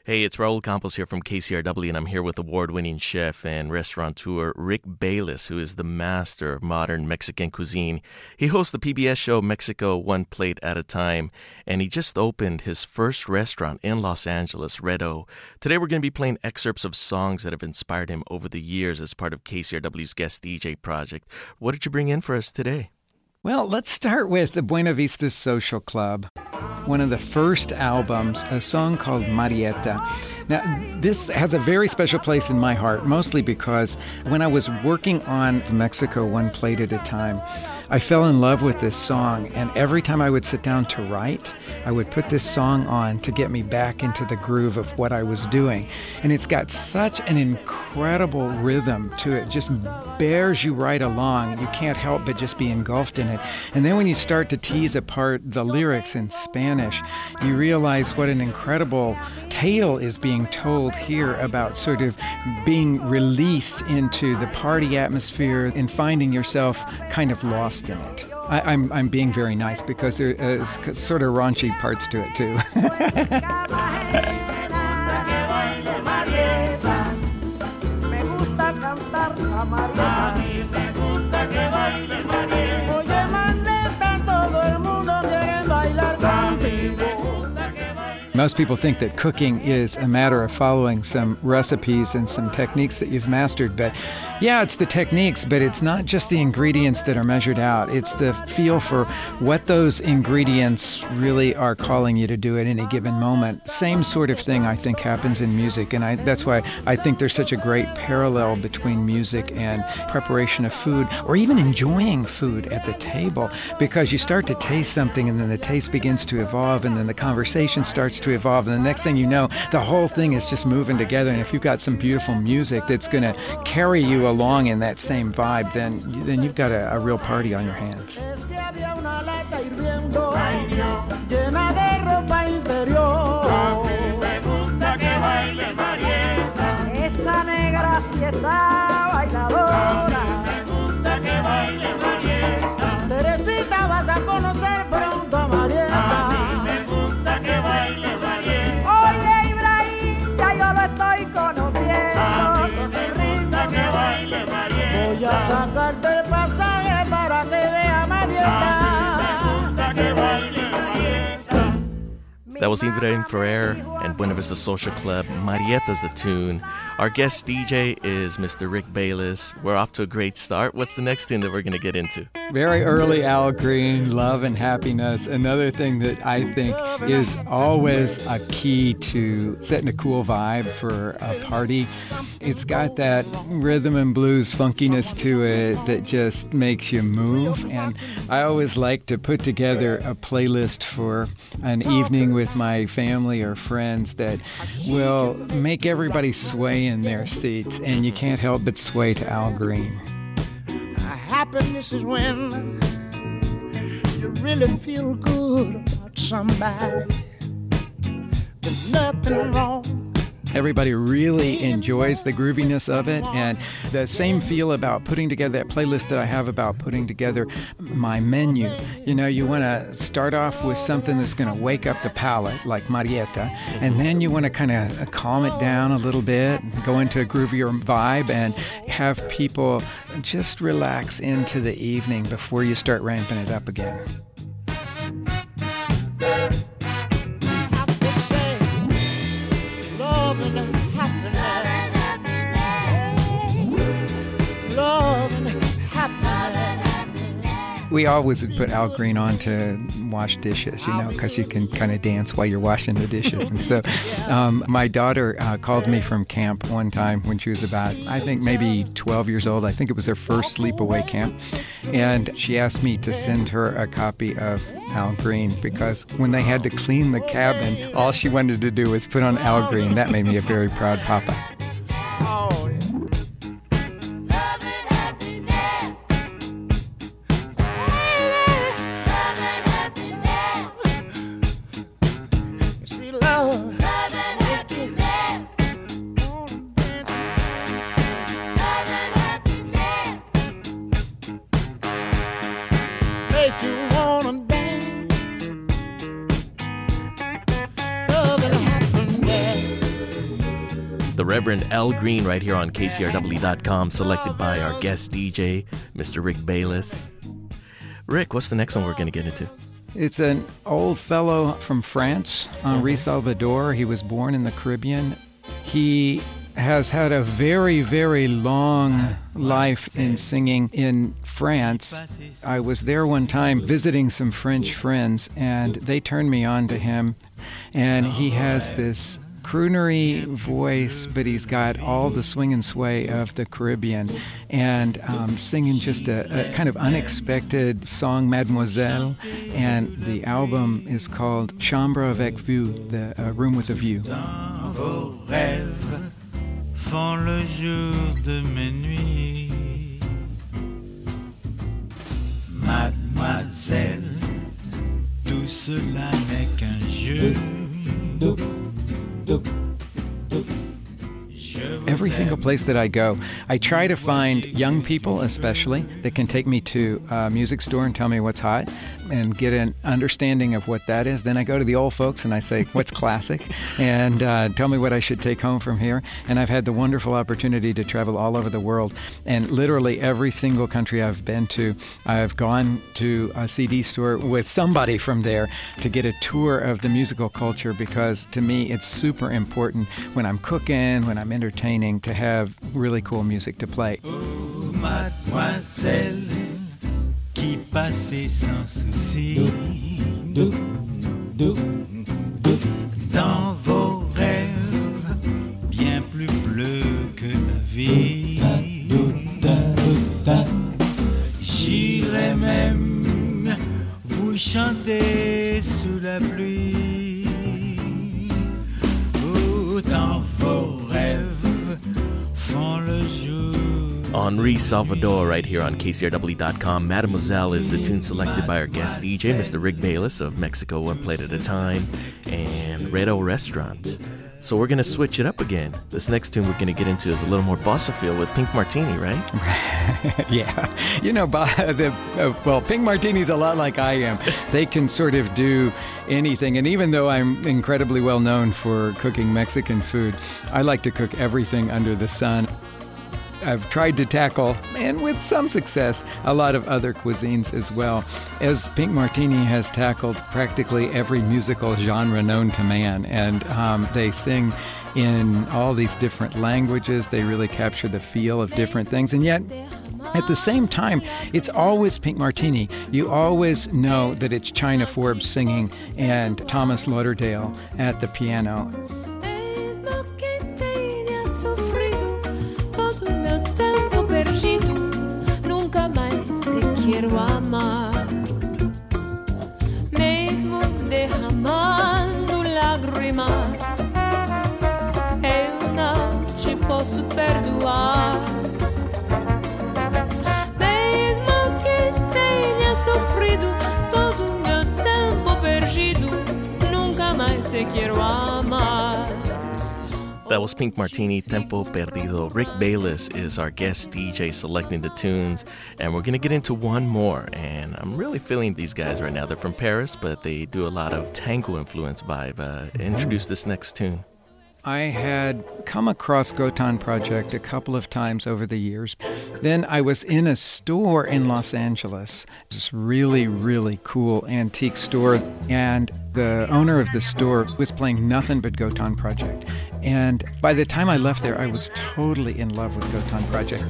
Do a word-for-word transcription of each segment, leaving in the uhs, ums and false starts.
Hey, it's Raul Campos here from K C R W, and I'm here with award-winning chef and restaurateur Rick Bayless, who is the master of modern Mexican cuisine. He hosts the P B S show Mexico One Plate at a Time, and he just opened his first restaurant in Los Angeles, Red O. Today we're going to be playing excerpts of songs that have inspired him over the years as part of K C R W's Guest D J project. What did you bring in for us today? Well, let's start with the Buena Vista Social Club. One of the first albums, a song called Marieta. Now, this has a very special place in my heart, mostly because when I was working on Mexico One Plate at a Time, I fell in love with this song, and every time I would sit down to write, I would put this song on to get me back into the groove of what I was doing. And it's got such an incredible rhythm to it, just bears you right along. You can't help but just be engulfed in it. And then when you start to tease apart the lyrics in Spanish, you realize what an incredible tale is being told here about sort of being released into the party atmosphere and finding yourself kind of lost in it. I, I'm I'm being very nice because there's sort of raunchy parts to it too. Most people think that cooking is a matter of following some recipes and some techniques that you've mastered, but yeah, it's the techniques, but it's not just the ingredients that are measured out. It's the feel for what those ingredients really are calling you to do at any given moment. Same sort of thing, I think, happens in music, and I, that's why I think there's such a great parallel between music and preparation of food, or even enjoying food at the table, because you start to taste something, and then the taste begins to evolve, and then the conversation starts to evolve, and the next thing you know, the whole thing is just moving together. And if you've got some beautiful music that's going to carry you along in that same vibe, then then you've got a, a real party on your hands. That was Efrain Ferrer and Buena Vista Social Club. Marieta's the tune. Our guest D J is Mister Rick Bayless. We're off to a great start. What's the next thing that we're going to get into? Very early Al Green, Love and Happiness. Another thing that I think is always a key to setting a cool vibe for a party. It's got that rhythm and blues funkiness to it that just makes you move. And I always like to put together a playlist for an evening with my family or friends that will make everybody sway in their seats. And you can't help but sway to Al Green. Happiness is when you really feel good about somebody. There's nothing wrong. Everybody really enjoys the grooviness of it, and the same feel about putting together that playlist that I have about putting together my menu. You know, you want to start off with something that's going to wake up the palate, like Marieta, and then you want to kind of calm it down a little bit, go into a groovier vibe, and have people just relax into the evening before you start ramping it up again. We always would put Al Green on to wash dishes, you know, because you can kind of dance while you're washing the dishes. And so um, my daughter uh, called me from camp one time when she was about, I think, maybe twelve years old. I think it was her first sleepaway camp. And she asked me to send her a copy of Al Green because when they had to clean the cabin, all she wanted to do was put on Al Green. That made me a very proud papa. The Reverend Al Green right here on K C R W dot com, selected by our guest D J, Mister Rick Bayless. Rick, what's the next one we're going to get into? It's an old fellow from France, Henri mm-hmm. Salvador. He was born in the Caribbean. He has had a very, very long life in singing in France. I was there one time visiting some French friends, and they turned me on to him. And he has this croonery voice, but he's got all the swing and sway of the Caribbean, and um, singing just a, a kind of unexpected song, Mademoiselle, and the album is called Chambre avec Vue, the uh, Room with a View. Font le jour de mes nuits, Mademoiselle, tout cela n'est qu'un jeu. Every single place that I go, I try to find young people, especially, that can take me to a music store and tell me what's hot and get an understanding of what that is. Then I go to the old folks and I say, what's classic? And uh, tell me what I should take home from here. And I've had the wonderful opportunity to travel all over the world. And literally every single country I've been to, I've gone to a C D store with somebody from there to get a tour of the musical culture, because to me it's super important when I'm cooking, when I'm entertaining, to have really cool music to play. Oh, mademoiselle, qui passait sans souci, dans vos rêves, bien plus bleu que la vie. J'irai même vous chanter sous la pluie. Oh, dans vos rêves font le jour. Henri Salvador right here on K C R W dot com. Mademoiselle is the tune selected by our guest D J, Mister Rick Bayless of Mexico One Plate at a Time and Redo Restaurant. So we're going to switch it up again. This next tune we're going to get into is a little more bossa feel with Pink Martini, right? Yeah. You know, the, uh, well, Pink Martini's a lot like I am. They can sort of do anything. And even though I'm incredibly well known for cooking Mexican food, I like to cook everything under the sun. I've tried to tackle, and with some success, a lot of other cuisines as well, as Pink Martini has tackled practically every musical genre known to man. And um, they sing in all these different languages. They really capture the feel of different things. And yet, at the same time, it's always Pink Martini. You always know that it's China Forbes singing and Thomas Lauderdale at the piano. Quiero amar, mesmo derramando lágrimas, eu não te posso perdoar. Mesmo que tenha sofrido todo meu tempo perdido, nunca mais te quero amar. That was Pink Martini, Tempo Perdido. Rick Bayless is our guest D J selecting the tunes, and we're going to get into one more. And I'm really feeling these guys right now. They're from Paris, but they do a lot of tango influence vibe. Uh, introduce this next tune. I had come across Gotan Project a couple of times over the years. Then I was in a store in Los Angeles, this really, really cool antique store, and the owner of the store was playing nothing but Gotan Project. And by the time I left there, I was totally in love with Gotan Project.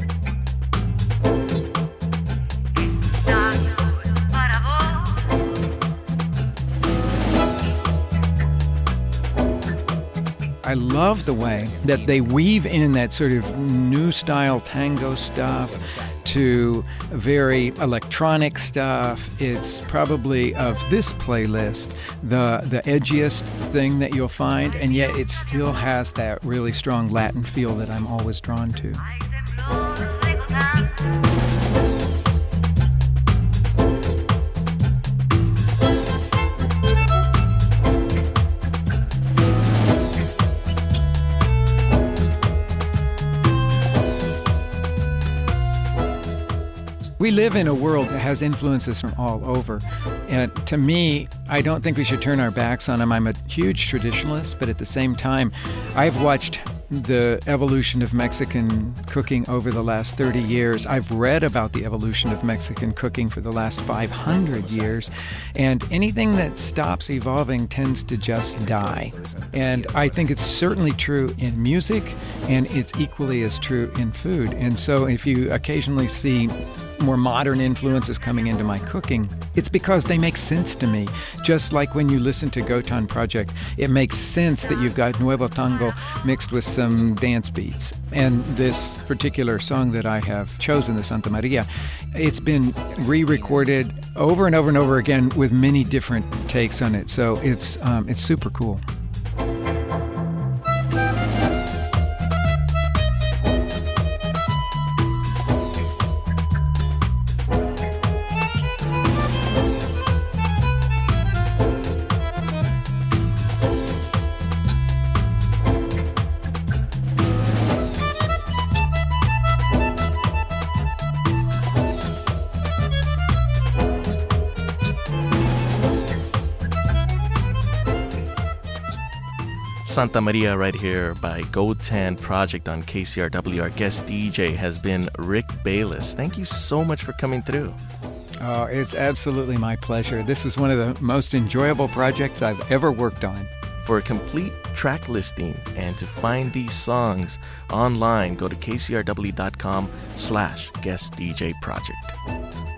I love the way that they weave in that sort of new style tango stuff to very electronic stuff. It's probably, of this playlist, the, the edgiest thing that you'll find, and yet it still has that really strong Latin feel that I'm always drawn to. We live in a world that has influences from all over. And to me, I don't think we should turn our backs on them. I'm a huge traditionalist, but at the same time, I've watched the evolution of Mexican cooking over the last thirty years. I've read about the evolution of Mexican cooking for the last five hundred years, and anything that stops evolving tends to just die. And I think it's certainly true in music, and it's equally as true in food. And so if you occasionally see more modern influences coming into my cooking, it's because they make sense to me. Just like when you listen to Gotan Project, it makes sense that you've got Nuevo Tango mixed with some dance beats. And this particular song that I have chosen, the Santa Maria, it's been re-recorded over and over and over again with many different takes on it. So it's um, it's super cool. Santa Maria right here by Gotan Project on K C R W. Our guest D J has been Rick Bayless. Thank you so much for coming through. Oh, it's absolutely my pleasure. This was one of the most enjoyable projects I've ever worked on. For a complete track listing and to find these songs online, go to kcrw.com slash guest DJ project.